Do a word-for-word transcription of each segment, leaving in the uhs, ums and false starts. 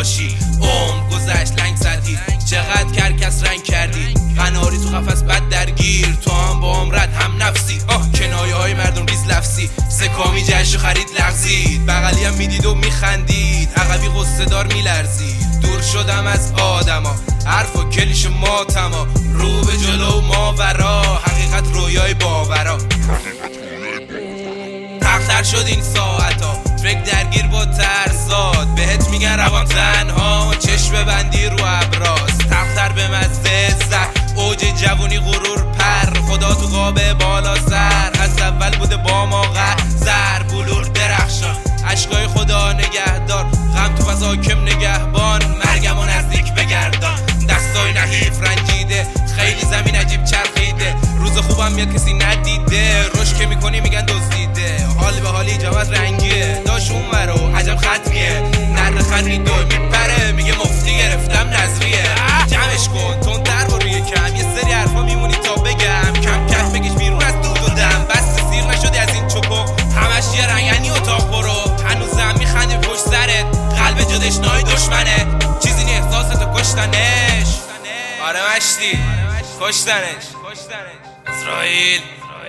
باشی. عمر گذشت لنگ زدی، چقدر کرکس رنگ کردی، قناری تو قفس بد درگیر، تو هم با عمرت هم نفسی. آه کنایه های مردم ریز لفظی، سکامی جشن خرید لغزید، بغلی هم میدید و میخندید، عقبی غصه دار میلرزید. دور شدم از آدما، حرف و کلیش ماتما، رو به جلو ماورا، حقیقت رویای باورا. تختر شد این ساعتا، فکر درگیر با ترسات، بهت میگن روان تنها، چشم ببندی رو ابراز. تختر به مزه زد، اوج جوونی غرور پر، خدا تو قاب بالا سر، از اول بوده با ما زر بلور درخشان، عشقای خدا نگهدار، غم تو فضا کم نگهبان، مرگم و نزدیک بگردان. دستای نحیف رنجیده، خیلی زمین عجیب چرخیده، روز خوبم میاد کسی ندیده، روش که میکنی میگن دزدیده، حال به حالی جواد رنگیه، داش اون ورو عجب ختمیه، نر خرید و میپره، میگه مفتی گرفتم نظریه. جمعش کن تون در با روی کم، یه سری حرفا میمونی تا بگم، کم کم بگیش بیرون از دود و دم، بس سیر نشدی از این چپق، همش یه رنگنی اتاق برو، هنوزم میخندی پشت سرت، قلب جدشنای دشمنه، چیزی نی احساستو کشتنش. آره مشتی کشتنش. اسرائیل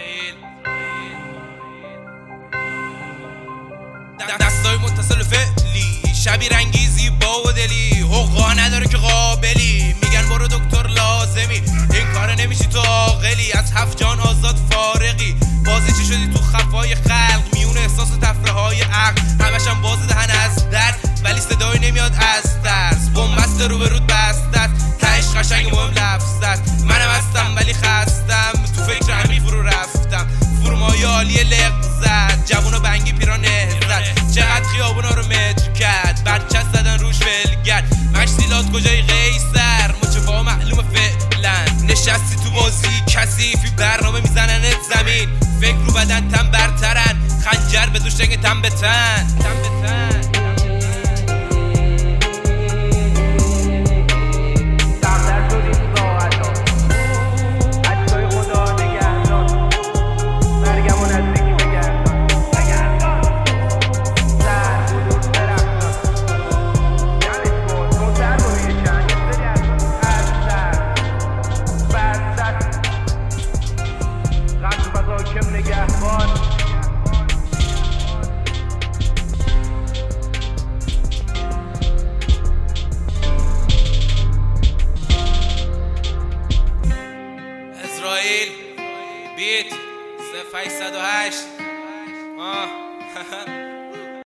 دستای متصل فعلی، شبی رنگی زیبا و دلی، حقا نداره که قابلی، میگن برو دکتر لازمی، این کار نمیشی تو عاقلی، از هفت جان آزاد فارغی، بازی چی شدی تو خفای خلق، میون احساس و تفره های عقل، همشم باز دهن از درد، ولی صدای نمیاد از ترس، بومبست رو به رود بسته، تهش قشنگ مهم لفظ است، منم هستم ولی خستم، تو فکر عمیق فرو رفتم، فرومای عالی لغزت، جوون و بنگی پیران نهزت، چقدر خیابونا رو متر کرد، برچست زدن روش ولگرد، مشتیلات کجای قیصر، مچفا معلوم فعلا، نشستی تو بازی کثیفی، برنامه میزننت زمین، فکر رو بدن تن برترن، خنجر به دوش جنگ تن به تن. اسرائیل بیت صفر هشتصد و هشت